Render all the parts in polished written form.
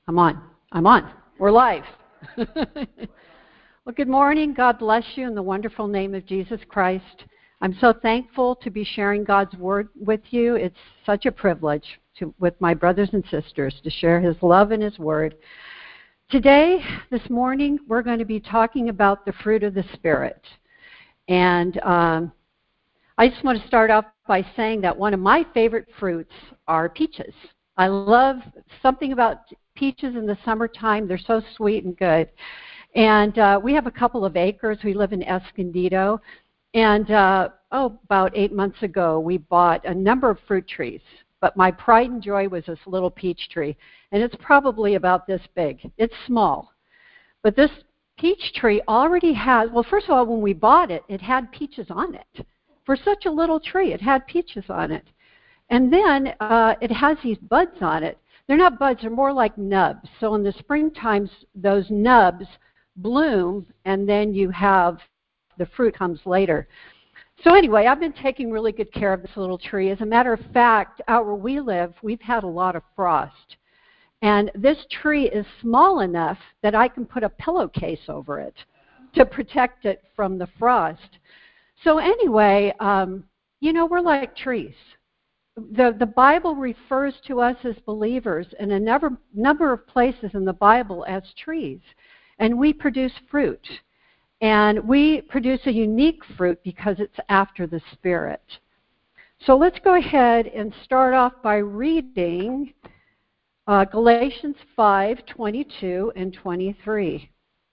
I'm on. I'm on. We're live. Well, good morning. God bless you in the wonderful name of Jesus Christ. I'm so thankful to be sharing God's Word with you. It's such a privilege with my brothers and sisters to share His love and His Word. Today, this morning, we're going to be talking about the fruit of the Spirit. And I just want to start off by saying that one of my favorite fruits are peaches. I love something about peaches in the summertime. They're so sweet and good. And we have a couple of acres. We live in Escondido. And about 8 months ago, we bought a number of fruit trees. But my pride and joy was this little peach tree. And it's probably about this big. It's small. But this peach tree already has, well, first of all, when we bought it, it had peaches on it. For such a little tree, it had peaches on it. And then it has these buds on it. They're not buds, they're more like nubs. So in the springtime, those nubs bloom, and then you have the fruit comes later. So anyway, I've been taking really good care of this little tree. As a matter of fact, out where we live, we've had a lot of frost. And this tree is small enough that I can put a pillowcase over it to protect it from the frost. So anyway, we're like trees. The Bible refers to us as believers in a number of places in the Bible as trees. And we produce fruit. And we produce a unique fruit because it's after the Spirit. So let's go ahead and start off by reading Galatians 5:22 and 23.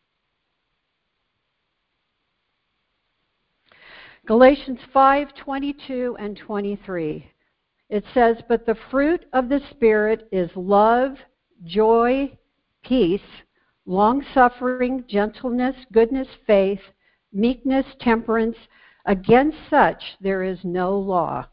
Galatians 5:22 and 23. It says, "But the fruit of the Spirit is love, joy, peace, long-suffering, gentleness, goodness, faith, meekness, temperance. Against such there is no law."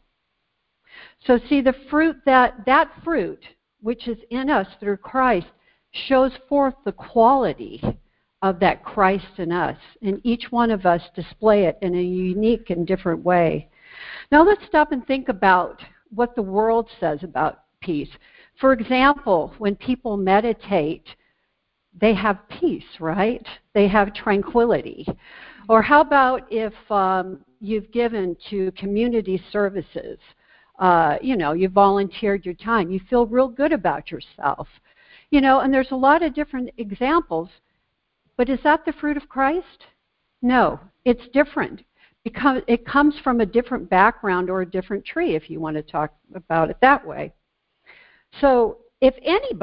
So see, the fruit, that fruit, which is in us through Christ, shows forth the quality of that Christ in us. And each one of us display it in a unique and different way. Now let's stop and think about what the world says about peace. For example, when people meditate, they have peace, right? They have tranquility. Or how about if you've given to community services? You volunteered your time. You feel real good about yourself. And there's a lot of different examples. But is that the fruit of Christ? No, it's different. Because it comes from a different background or a different tree, if you want to talk about it that way. So if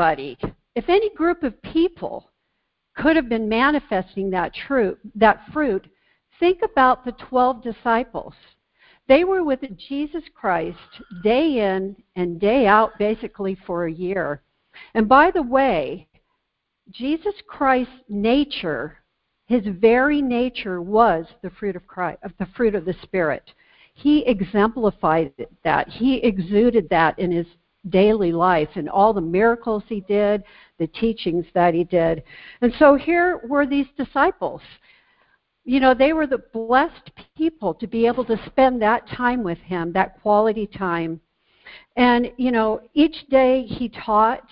any group of people could have been manifesting that fruit, think about the 12 disciples. They were with Jesus Christ day in and day out, basically for a year. And by the way, Jesus Christ's nature, His very nature, was the fruit of Christ, of the fruit of the Spirit. He exemplified that. He exuded that in His daily life and all the miracles He did, the teachings that He did. And so here were these disciples. They were the blessed people to be able to spend that time with Him, that quality time. And, each day He taught,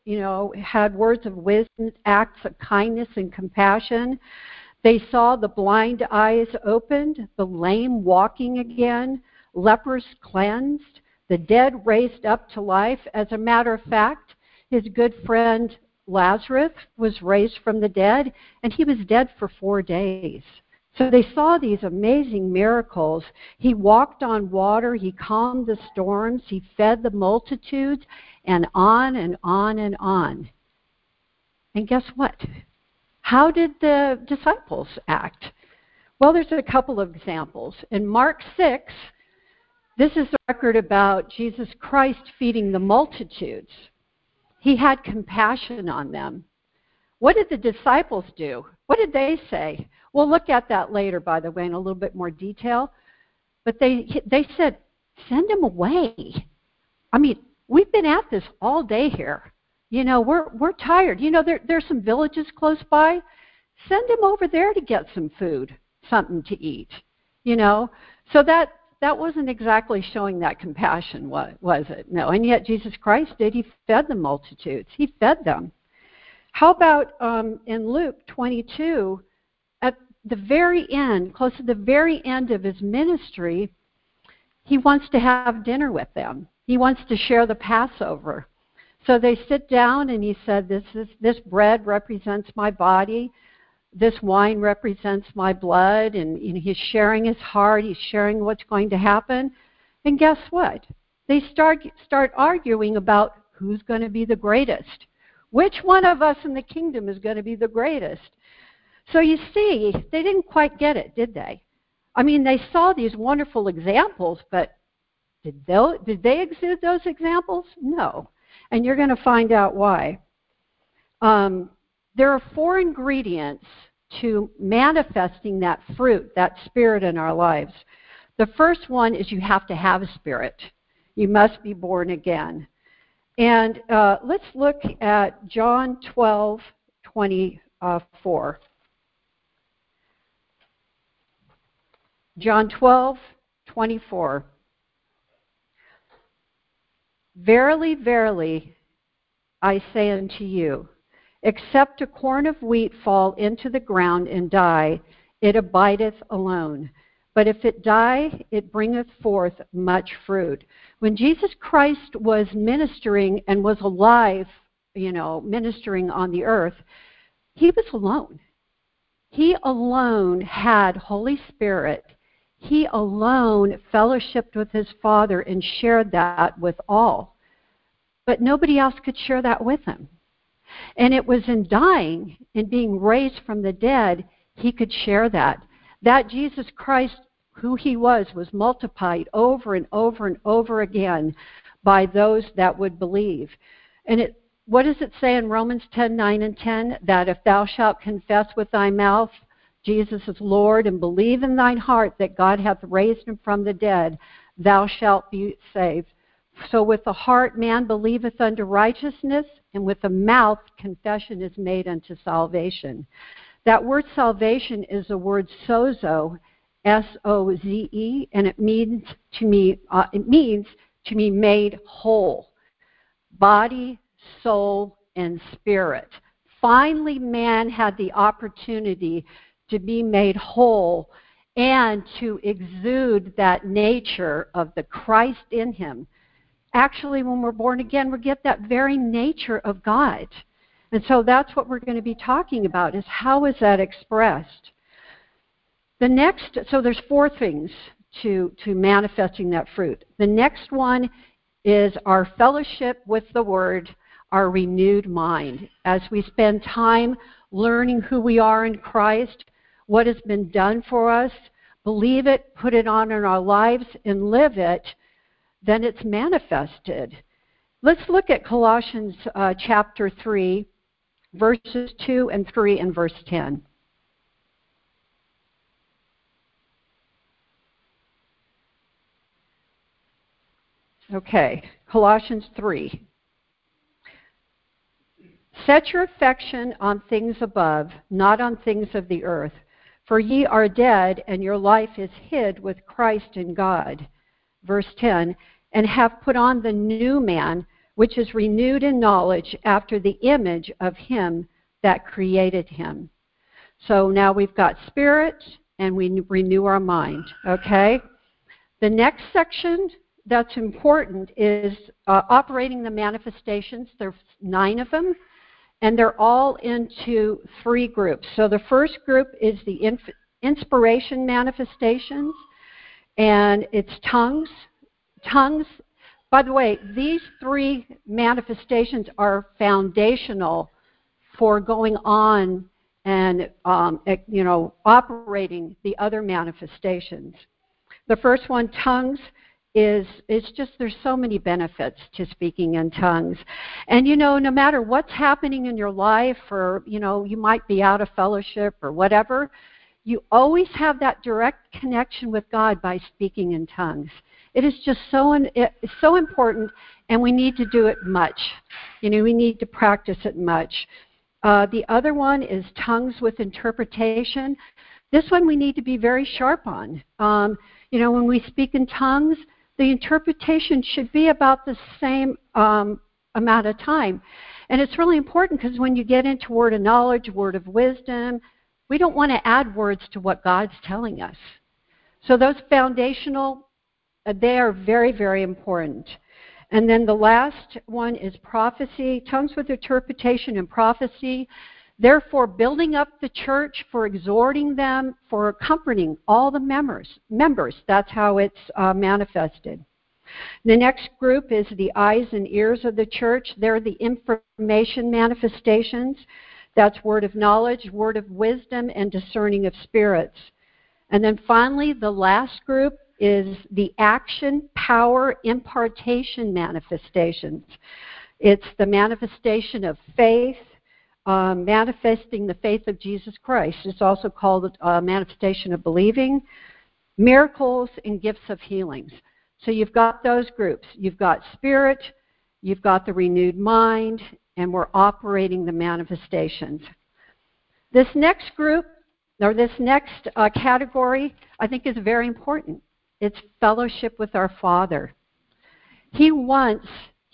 had words of wisdom, acts of kindness and compassion. They saw the blind eyes opened, the lame walking again, lepers cleansed, the dead raised up to life. As a matter of fact, his good friend Lazarus was raised from the dead, and he was dead for 4 days. So they saw these amazing miracles. He walked on water, He calmed the storms, He fed the multitudes, and on and on and on. And guess what? How did the disciples act? Well, there's a couple of examples. In Mark 6, this is the record about Jesus Christ feeding the multitudes. He had compassion on them. What did the disciples do? What did they say? We'll look at that later, by the way, in a little bit more detail. But they said, send him away. I mean, we've been at this all day here. We're tired. There's some villages close by. Send him over there to get some food, something to eat. So that wasn't exactly showing that compassion, was it? No. And yet Jesus Christ did. He fed the multitudes. He fed them. How about in Luke 22, at the very end, close to the very end of his ministry, he wants to have dinner with them. He wants to share the Passover. So they sit down, and he said, this bread represents my body. This wine represents my blood. And he's sharing his heart. He's sharing what's going to happen. And guess what? They start arguing about who's going to be the greatest. Which one of us in the kingdom is going to be the greatest? So you see, they didn't quite get it, did they? I mean, they saw these wonderful examples, but did they exude those examples? No. And you're going to find out why. There are 4 ingredients to manifesting that fruit, that spirit in our lives. The first one is you have to have a spirit. You must be born again. And let's look at John 12:24. John 12:24. Verily, verily, I say unto you, except a corn of wheat fall into the ground and die, it abideth alone. But if it die, it bringeth forth much fruit. When Jesus Christ was ministering and was alive, ministering on the earth, he was alone. He alone had Holy Spirit. He alone fellowshiped with his Father and shared that with all. But nobody else could share that with him. And it was in dying and being raised from the dead, he could share that. That Jesus Christ, who he was multiplied over and over and over again by those that would believe. And what does it say in Romans 10:9 and 10? That if thou shalt confess with thy mouth Jesus is Lord, and believe in thine heart that God hath raised him from the dead, thou shalt be saved. So with the heart man believeth unto righteousness, and with the mouth confession is made unto salvation. That word salvation is the word sozo, S-O-Z-E, and it means to be made whole, body, soul, and spirit. Finally, man had the opportunity to be made whole and to exude that nature of the Christ in him. Actually, when we're born again, we get that very nature of God. And so that's what we're going to be talking about, is how is that expressed? So there's 4 things to manifesting that fruit. The next one is our fellowship with the Word, our renewed mind. As we spend time learning who we are in Christ, what has been done for us, believe it, put it on in our lives, and live it, then it's manifested. Let's look at Colossians chapter 3, verses 2 and 3 and verse 10. Okay, Colossians 3. Set your affection on things above, not on things of the earth. For ye are dead, and your life is hid with Christ in God. Verse 10, and have put on the new man, which is renewed in knowledge after the image of him that created him. So now we've got spirit, and we renew our mind, okay? The next section that's important is operating the manifestations. There's 9 of them, and they're all into 3 groups. So the first group is the inspiration manifestations, and it's tongues. Tongues, by the way, these 3 manifestations are foundational for going on and operating the other manifestations. The first one, tongues, it's just there's so many benefits to speaking in tongues. And no matter what's happening in your life, or you might be out of fellowship or whatever, you always have that direct connection with God by speaking in tongues. It is just it's so important, and we need to do it much. We need to practice it much. The other one is tongues with interpretation. This one we need to be very sharp on. When we speak in tongues, the interpretation should be about the same amount of time. And it's really important because when you get into word of knowledge, word of wisdom, we don't want to add words to what God's telling us. So those foundational, they are very, very important. And then the last one is prophecy, tongues with interpretation and prophecy. Therefore, building up the church, for exhorting them, for comforting all the members. That's how it's manifested. The next group is the eyes and ears of the church. They're the information manifestations. That's word of knowledge, word of wisdom, and discerning of spirits. And then finally, the last group is the action, power, impartation manifestations. It's the manifestation of faith, manifesting the faith of Jesus Christ. It's also called a manifestation of believing, miracles, and gifts of healings. So you've got those groups. You've got spirit, you've got the renewed mind, and we're operating the manifestations. This next group, or this next category, I think is very important. It's fellowship with our Father. He wants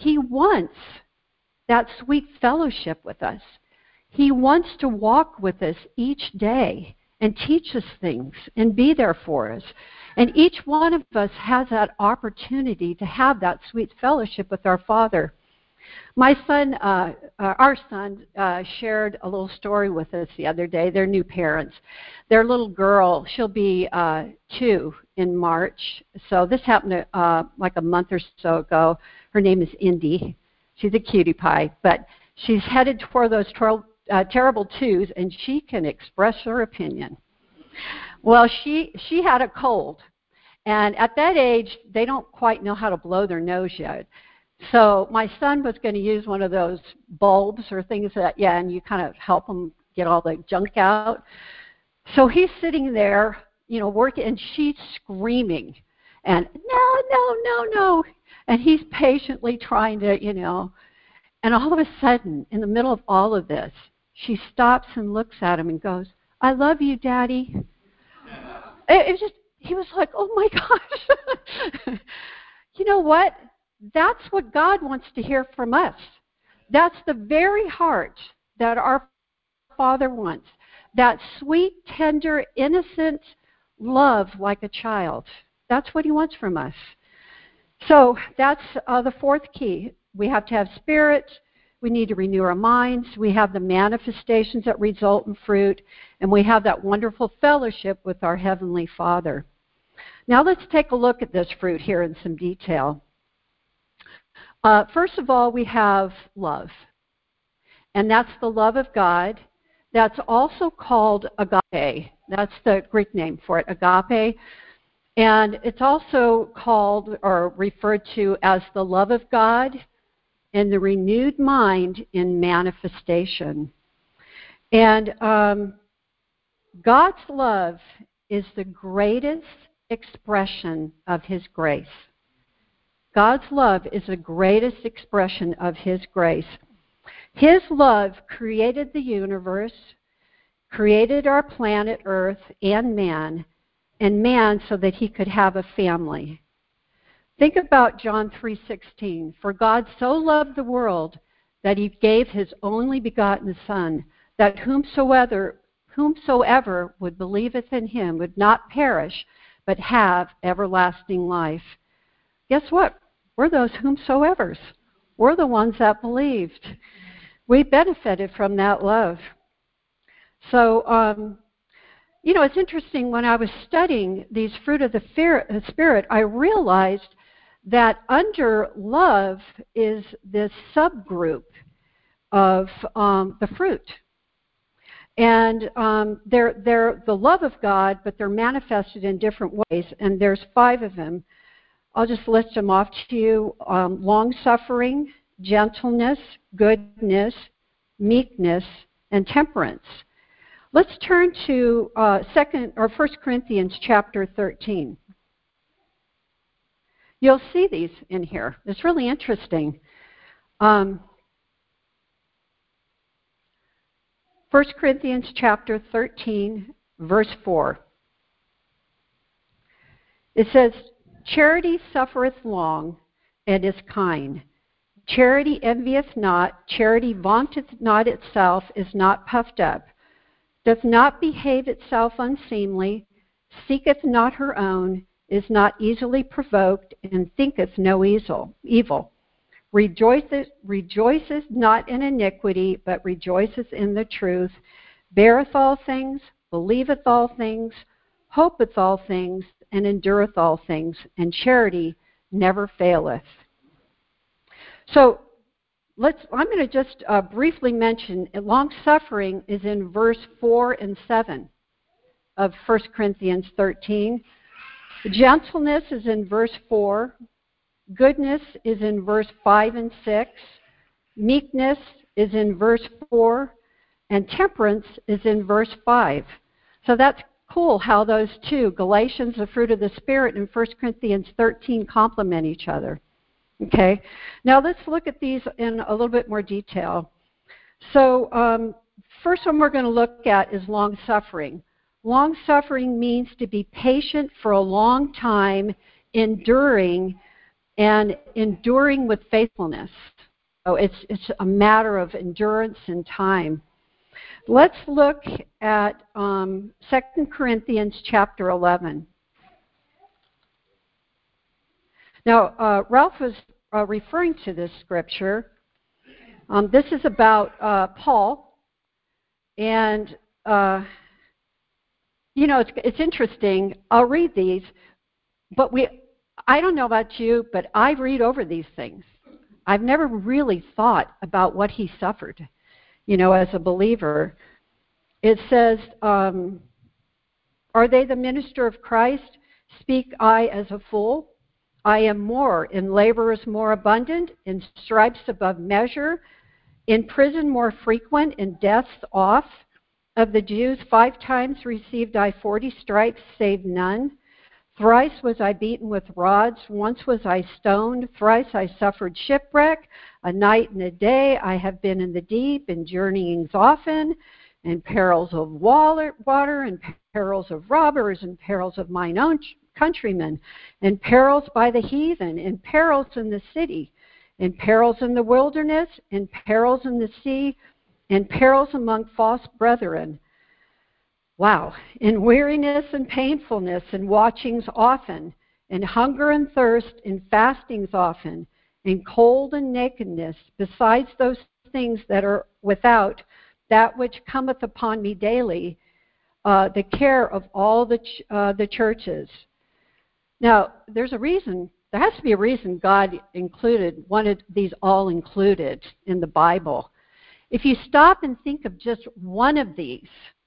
that sweet fellowship with us. He wants to walk with us each day and teach us things and be there for us. And each one of us has that opportunity to have that sweet fellowship with our Father. My son, our son, shared a little story with us the other day. They're new parents. Their little girl, she'll be 2 in March. So this happened like a month or so ago. Her name is Indy. She's a cutie pie, but she's headed toward those terrible 2s, and she can express her opinion. Well, she had a cold, and at that age, they don't quite know how to blow their nose yet. So my son was going to use one of those bulbs or things that, and you kind of help them get all the junk out. So he's sitting there, working, and she's screaming, and no. And he's patiently trying to, and all of a sudden, in the middle of all of this, she stops and looks at him and goes, "I love you, Daddy." He was like, "Oh my gosh." You know what? That's what God wants to hear from us. That's the very heart that our Father wants. That sweet, tender, innocent love like a child. That's what He wants from us. So that's the fourth key. We have to have spirit. We need to renew our minds. We have the manifestations that result in fruit. And we have that wonderful fellowship with our Heavenly Father. Now let's take a look at this fruit here in some detail. First of all, we have love. And that's the love of God. That's also called agape. That's the Greek name for it, agape. And it's also called or referred to as the love of God and the renewed mind in manifestation. And God's love is the greatest expression of His grace. God's love is the greatest expression of His grace. His love created the universe, created our planet Earth and man so that He could have a family. Think about John 3:16. For God so loved the world that He gave His only begotten Son, that whomsoever would believeth in Him would not perish, but have everlasting life. Guess what? We're those whomsoevers. We're the ones that believed. We benefited from that love. So, it's interesting. When I was studying these fruit of the Spirit, I realized that under love is this subgroup of the fruit. And they're the love of God, but they're manifested in different ways, and there's 5 of them. I'll just list them off to you. Long-suffering, gentleness, goodness, meekness, and temperance. Let's turn to 1 Corinthians chapter 13. You'll see these in here. It's really interesting. 1 Corinthians chapter 13, verse 4. It says, "Charity suffereth long and is kind. Charity envieth not, charity vaunteth not itself, is not puffed up, doth not behave itself unseemly, seeketh not her own, is not easily provoked, and thinketh no evil. Rejoiceth not in iniquity, but rejoiceth in the truth, beareth all things, believeth all things, hopeth all things, and endureth all things, and charity never faileth. So I'm going to just briefly mention long-suffering is in verse 4 and 7 of 1 Corinthians 13. Gentleness is in verse 4. Goodness is in verse 5 and 6. Meekness is in verse 4. And temperance is in verse 5. So that's cool how those two, Galatians, the fruit of the Spirit, and 1 Corinthians 13 complement each other. Okay, now let's look at these in a little bit more detail. So first one we're going to look at is long-suffering. Long-suffering means to be patient for a long time, enduring with faithfulness. So it's a matter of endurance and time. Let's look at 2 Corinthians chapter 11. Now, Ralph was referring to this scripture. This is about Paul. And, it's interesting. I'll read these. But I don't know about you, but I read over these things. I've never really thought about what he suffered, as a believer. It says, are they the minister of Christ? Speak I as a fool? I am more, in laborers more abundant, in stripes above measure, in prison more frequent, in deaths oft. Of the Jews 5 times received I 40 stripes, save none. Thrice was I beaten with rods, once was I stoned, thrice I suffered shipwreck, a night and a day I have been in the deep, in journeyings often, in perils of water, in perils of robbers, in perils of mine own countrymen, in perils by the heathen, in perils in the city, in perils in the wilderness, in perils in the sea, in perils among false brethren. Wow. In weariness and painfulness, in watchings often, in hunger and thirst, in fastings often, in cold and nakedness, besides those things that are without, that which cometh upon me daily, the care of all the churches. Now, there's a reason. There has to be a reason God included one of these all included in the Bible. If you stop and think of just one of these,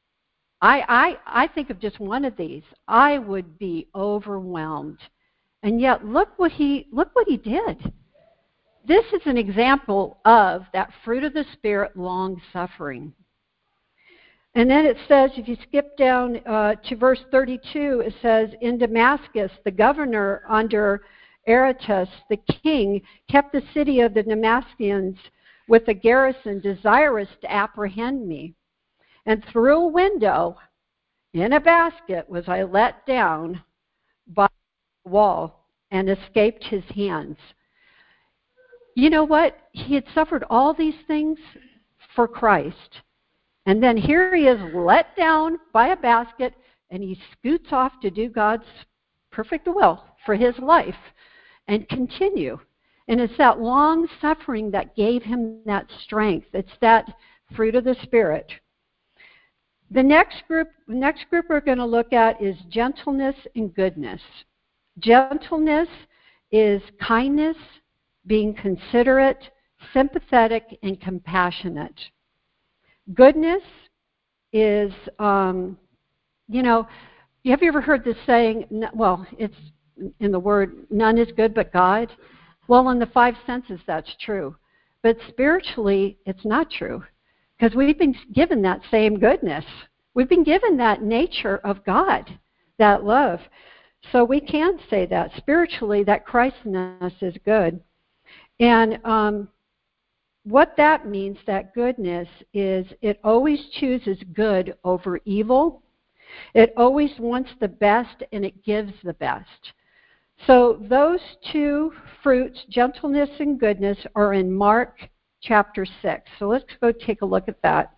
I think of just one of these, I would be overwhelmed. And yet, look what he did. This is an example of that fruit of the Spirit, long-suffering. And then it says, if you skip down to verse 32, it says, in Damascus, the governor under Aretas, the king, kept the city of the Damascus with a garrison desirous to apprehend me. And through a window in a basket was I let down by the wall and escaped his hands. You know what? He had suffered all these things for Christ. And then here he is let down by a basket, and he scoots off to do God's perfect will for his life and continue. And it's that long suffering that gave him that strength. It's that fruit of the Spirit. The next group we're going to look at is gentleness and goodness. Gentleness is kindness, being considerate, sympathetic, and compassionate. Goodness is, have you ever heard this saying, well, it's in the word, none is good but God? Well, in the 5 senses, that's true. But spiritually, it's not true. Because we've been given that same goodness. We've been given that nature of God, that love. So we can say that spiritually, that Christness is good. And what that means, that goodness, is it always chooses good over evil. It always wants the best, and it gives the best. So those two fruits, gentleness and goodness, are in Mark chapter 6. So let's go take a look at that.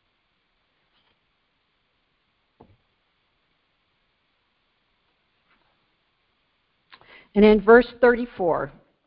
And in verse 34.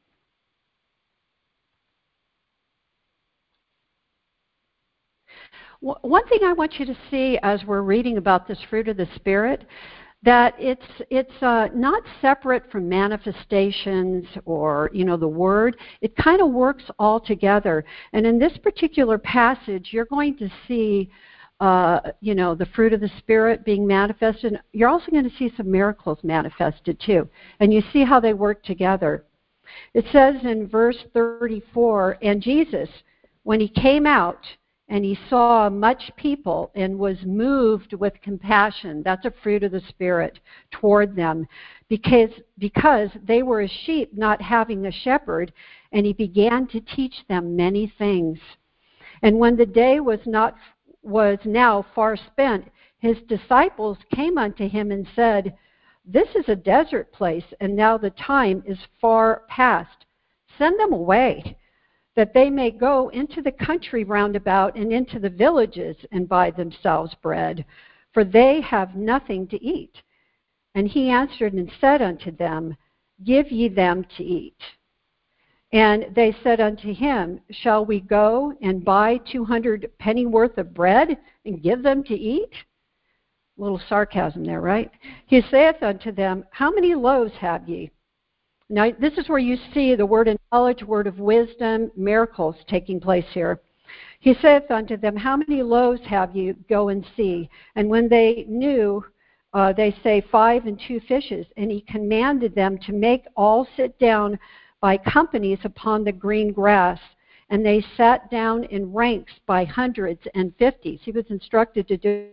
One thing I want you to see as we're reading about this fruit of the Spirit, that it's not separate from manifestations or, the Word. It kind of works all together. And in this particular passage, you're going to see, the fruit of the Spirit being manifested. You're also going to see some miracles manifested too. And you see how they work together. It says in verse 34, and Jesus, when he came out, and he saw much people and was moved with compassion. That's a fruit of the Spirit toward them, because they were as sheep not having a shepherd, and he began to teach them many things. And when the day was now far spent, his disciples came unto him and said, This is a desert place, and now the time is far past. Send them away, that they may go into the country round about and into the villages and buy themselves bread, for they have nothing to eat. And he answered and said unto them, Give ye them to eat. And they said unto him, Shall we go and buy 200 pennyworth of bread and give them to eat? A little sarcasm there, right? He saith unto them, How many loaves have ye? Now, this is where you see the word of knowledge, word of wisdom, miracles taking place here. He saith unto them, How many loaves have you? Go and see. And when they knew, they say, 5 and 2 fishes. And he commanded them to make all sit down by companies upon the green grass. And they sat down in ranks by hundreds and fifties. He was instructed to do.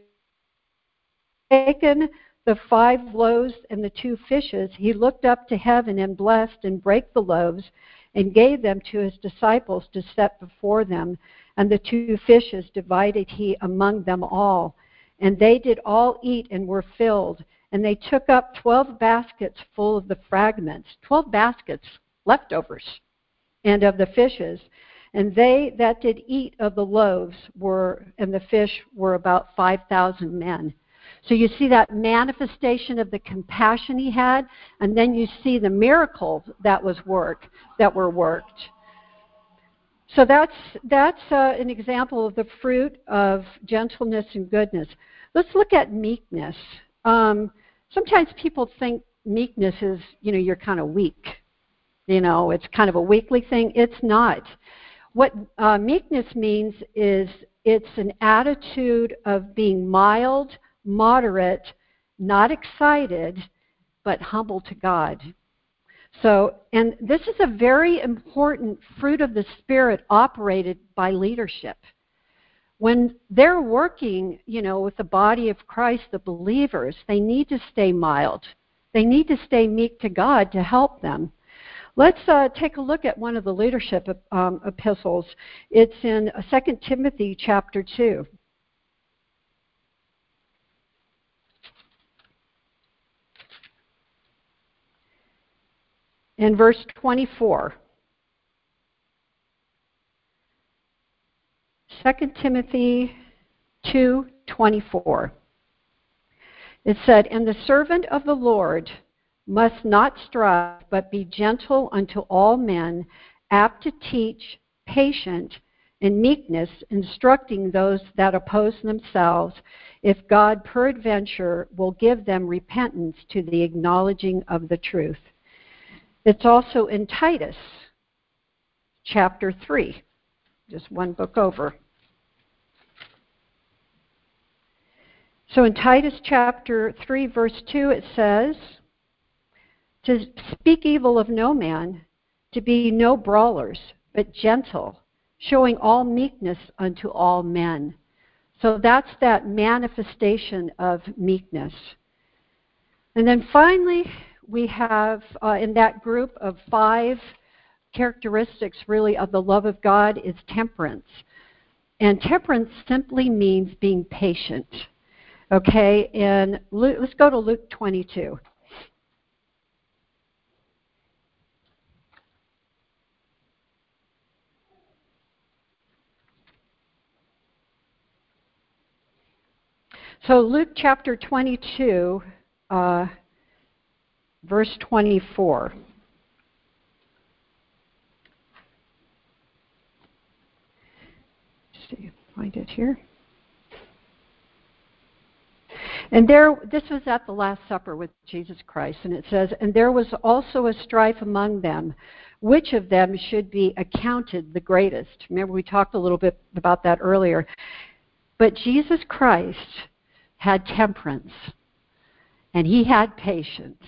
Taken the 5 loaves and the 2 fishes, he looked up to heaven and blessed and brake the loaves and gave them to his disciples to set before them. And the 2 fishes divided he among them all. And they did all eat and were filled. And they took up 12 baskets full of the fragments, 12 baskets, leftovers, and of the fishes. And they that did eat of the loaves and the fish were about 5,000 men. So you see that manifestation of the compassion he had, and then you see the miracles that were worked. So that's an example of the fruit of gentleness and goodness. Let's look at meekness. Sometimes people think meekness is, you're kind of weak. It's kind of a weakly thing. It's not. What meekness means is it's an attitude of being mild, moderate, not excited, but humble to God. So, and this is a very important fruit of the Spirit operated by leadership. When they're working, with the body of Christ, the believers, they need to stay mild. They need to stay meek to God to help them. Let's take a look at one of the leadership epistles. It's in 2 Timothy chapter 2. In verse 24. 2 Timothy 2:24. It said, And the servant of the Lord must not strive, but be gentle unto all men, apt to teach, patient, in meekness, instructing those that oppose themselves, if God peradventure will give them repentance to the acknowledging of the truth. It's also in Titus chapter 3, just one book over. So in Titus chapter 3, verse 2, it says, To speak evil of no man, to be no brawlers, but gentle, showing all meekness unto all men. So that's that manifestation of meekness. And then finally, we have in that group of 5 characteristics really of the love of God is temperance. And temperance simply means being patient. Okay, and let's go to Luke 22. So Luke chapter 22, verse 24. Let's see, find it here. And this was at the Last Supper with Jesus Christ, and it says, "And there was also a strife among them, which of them should be accounted the greatest." Remember, we talked a little bit about that earlier. But Jesus Christ had temperance, and he had patience.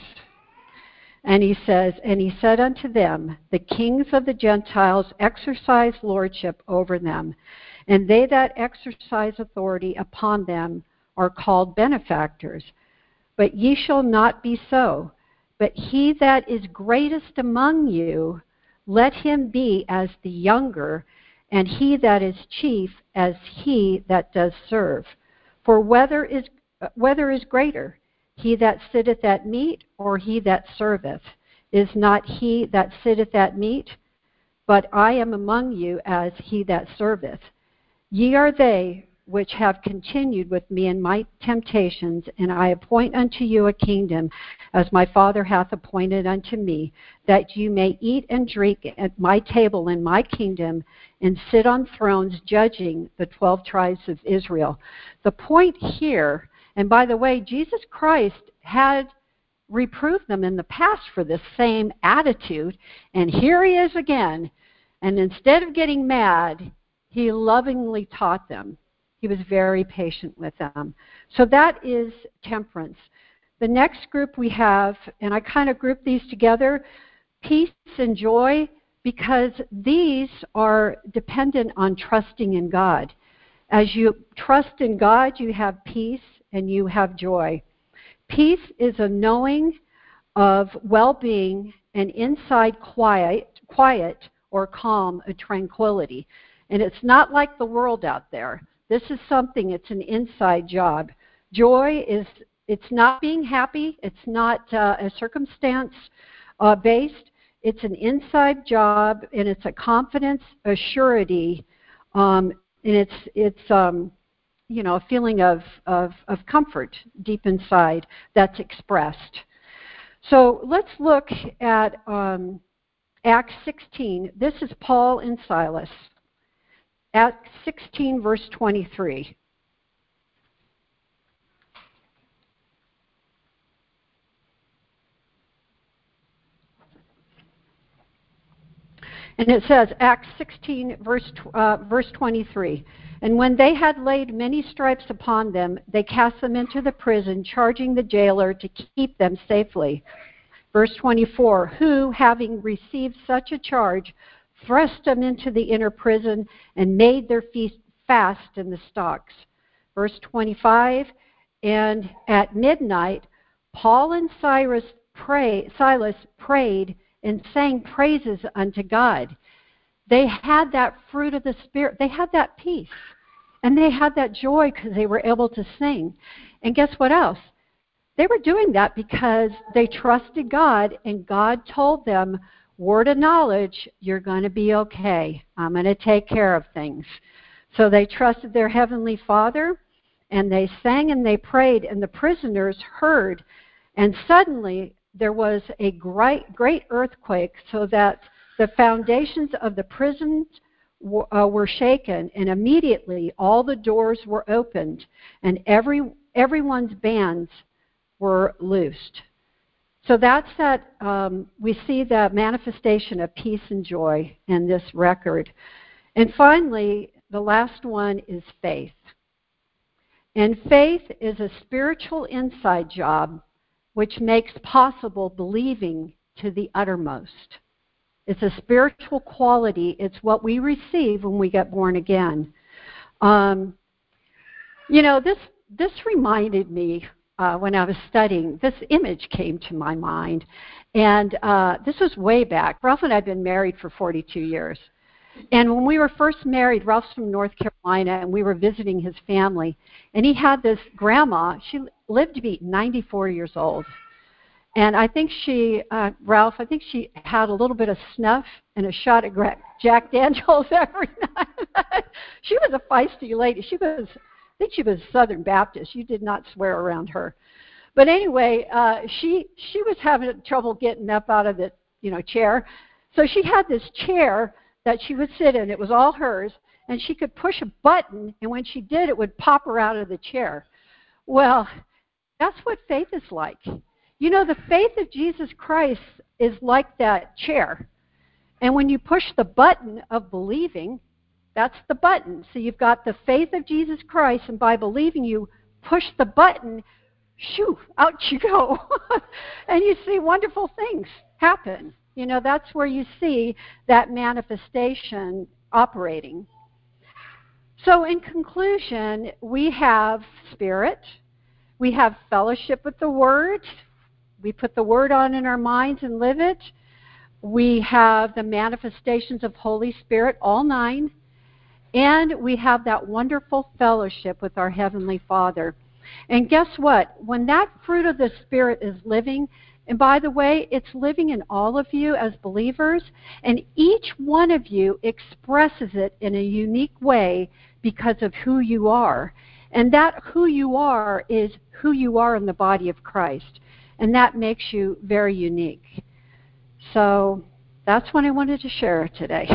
And he says, "And he said unto them, the kings of the Gentiles exercise lordship over them, and they that exercise authority upon them are called benefactors. But ye shall not be so. But he that is greatest among you, let him be as the younger, and he that is chief as he that does serve. For whether is greater, he that sitteth at meat, or he that serveth? Is not he that sitteth at meat? But I am among you as he that serveth. Ye are they which have continued with me in my temptations, and I appoint unto you a kingdom, as my Father hath appointed unto me, that you may eat and drink at my table in my kingdom, and sit on thrones judging the 12 tribes of Israel." The point here, and by the way, Jesus Christ had reproved them in the past for this same attitude, and here he is again, and instead of getting mad, he lovingly taught them. He was very patient with them. So that is temperance. The next group we have, and I kind of group these together, peace and joy, because these are dependent on trusting in God. As you trust in God, you have peace and you have joy. Peace is a knowing of well-being and inside quiet or calm, a tranquility. And it's not like the world out there. This is something, it's an inside job. Joy is, it's not being happy. It's not a circumstance-based. It's an inside job, and it's a confidence, a surety, and it's a feeling of comfort deep inside that's expressed. So let's look at Acts 16. This is Paul and Silas. Acts 16, verse 23. And it says, Acts 16, verse 23. "And when they had laid many stripes upon them, they cast them into the prison, charging the jailer to keep them safely." Verse 24, "Who, having received such a charge, thrust them into the inner prison and made their feet fast in the stocks." Verse 25, "And at midnight, Paul and Silas prayed and sang praises unto God." They had that fruit of the Spirit. They had that peace. And they had that joy because they were able to sing. And guess what else? They were doing that because they trusted God, and God told them, word of knowledge, you're going to be okay. I'm going to take care of things. So they trusted their Heavenly Father, and they sang and they prayed, and the prisoners heard. And suddenly there was a great earthquake, so that the foundations of the prisons were shaken, and immediately all the doors were opened, and everyone's bands were loosed. So that's that. We see the manifestation of peace and joy in this record. And finally, the last one is faith. And faith is a spiritual inside job which makes possible believing to the uttermost. It's a spiritual quality. It's what we receive when we get born again. This reminded me when I was studying, this image came to my mind. And this was way back. Ralph and I had been married for 42 years. And when we were first married, Ralph's from North Carolina, and we were visiting his family. And he had this grandma. She lived to be 94 years old. And I think Ralph, I think she had a little bit of snuff and a shot of Jack Daniels every night. She was a feisty lady. I think she was Southern Baptist. You did not swear around her. But anyway, she was having trouble getting up out of the chair. So she had this chair that she would sit in. It was all hers, and she could push a button, and when she did, it would pop her out of the chair. Well, that's what faith is like. The faith of Jesus Christ is like that chair. And when you push the button of believing, that's the button. So you've got the faith of Jesus Christ, and by believing, you push the button, shoo, out you go. And you see wonderful things happen. That's where you see that manifestation operating. So in conclusion, we have spirit. We have fellowship with the Word. We put the Word on in our minds and live it. We have the manifestations of Holy Spirit, all 9. And we have that wonderful fellowship with our Heavenly Father. And guess what? When that fruit of the Spirit is living, and by the way, it's living in all of you as believers, and each one of you expresses it in a unique way because of who you are. And that who you are is who you are in the body of Christ. And that makes you very unique. So that's what I wanted to share today.